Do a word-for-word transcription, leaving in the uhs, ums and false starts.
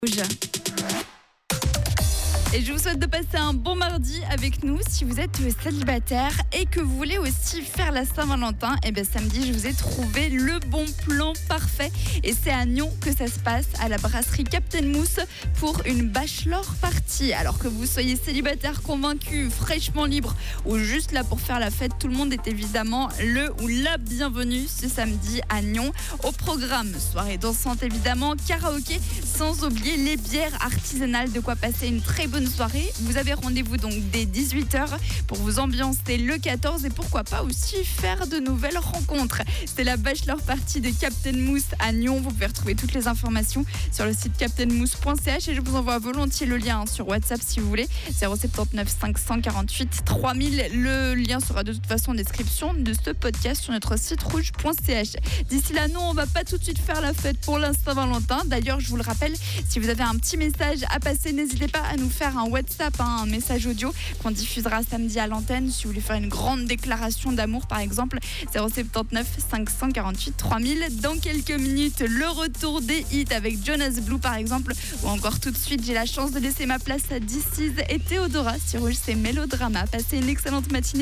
Rouge. Et je vous souhaite de passer un bon mardi avec nous. Si vous êtes célibataire et que vous voulez aussi faire la Saint-Valentin, et bien samedi, je vous ai trouvé le bon plan parfait. Et c'est à Nyon que ça se passe, à la brasserie Captain Mousse, pour une bachelor party. Alors que vous soyez célibataire convaincu, fraîchement libre ou juste là pour faire la fête, tout le monde est évidemment le ou la bienvenue ce samedi à Nyon. Au programme, soirée dansante évidemment, karaoké, sans oublier les bières artisanales, de quoi passer une très bonne soirée. Vous avez rendez-vous donc dès dix-huit heures pour vous ambiancer le quatorze et pourquoi pas aussi faire de nouvelles rencontres. C'est la bachelor party de Captain Mousse à Nyon. Vous pouvez retrouver toutes les informations sur le site captain mousse point c h et je vous envoie volontiers le lien sur WhatsApp si vous voulez. zéro sept neuf cinq cent quarante-huit trois mille. Le lien sera de toute façon en description de ce podcast sur notre site rouge point c h. D'ici là, non, on va pas tout de suite faire la fête pour la Saint-Valentin. D'ailleurs, je vous le rappelle, si vous avez un petit message à passer, n'hésitez pas à nous faire un WhatsApp, hein, un message audio qu'on diffusera samedi à l'antenne. Si vous voulez faire une grande déclaration d'amour par exemple, zéro sept neuf cinq cent quarante-huit trois mille. Dans quelques minutes, le retour des hits avec Jonas Blue par exemple, ou encore tout de suite, j'ai la chance de laisser ma place à This Is et Théodora sur Rouge, c'est Mélodrama. Passez une excellente matinée.